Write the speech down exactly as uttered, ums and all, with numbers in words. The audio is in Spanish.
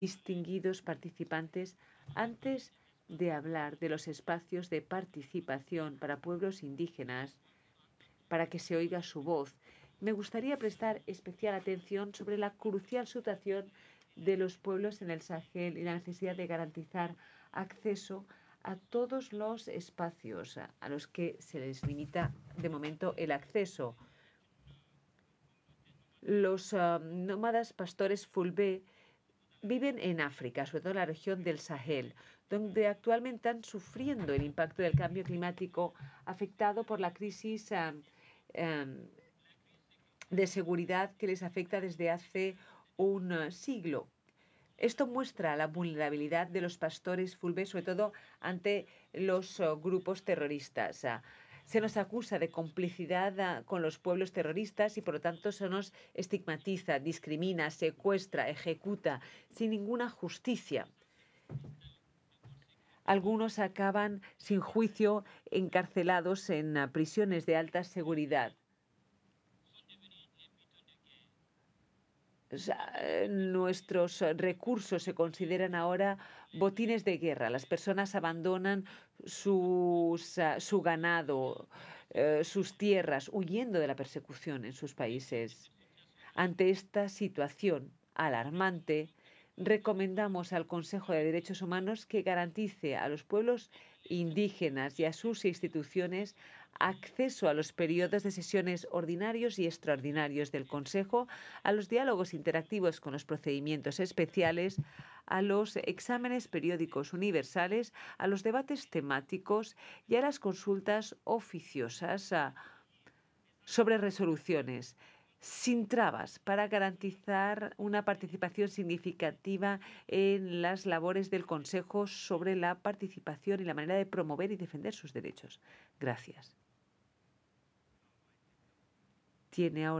distinguidos participantes, antes de hablar de los espacios de participación para pueblos indígenas, para que se oiga su voz, me gustaría prestar especial atención sobre la crucial situación de los pueblos en el Sahel y la necesidad de garantizar acceso a todos los espacios a los que se les limita de momento el acceso. Los uh, nómadas pastores Fulbe viven en África, sobre todo en la región del Sahel, donde actualmente están sufriendo el impacto del cambio climático afectado por la crisis uh, um, de seguridad que les afecta desde hace un uh, siglo. Esto muestra la vulnerabilidad de los pastores Fulbe, sobre todo ante los uh, grupos terroristas. Uh, se nos acusa de complicidad uh, con los pueblos terroristas y por lo tanto se nos estigmatiza, discrimina, secuestra, ejecuta sin ninguna justicia. Algunos acaban sin juicio encarcelados en uh, prisiones de alta seguridad. O sea, nuestros recursos se consideran ahora botines de guerra. Las personas abandonan sus, uh, su ganado, uh, sus tierras, huyendo de la persecución en sus países. Ante esta situación alarmante, recomendamos al Consejo de Derechos Humanos que garantice a los pueblos indígenas y a sus instituciones acceso a los periodos de sesiones ordinarios y extraordinarios del Consejo, a los diálogos interactivos con los procedimientos especiales, a los exámenes periódicos universales, a los debates temáticos y a las consultas oficiosas sobre resoluciones sin trabas para garantizar una participación significativa en las labores del Consejo sobre la participación y la manera de promover y defender sus derechos. Gracias. Tiene ahora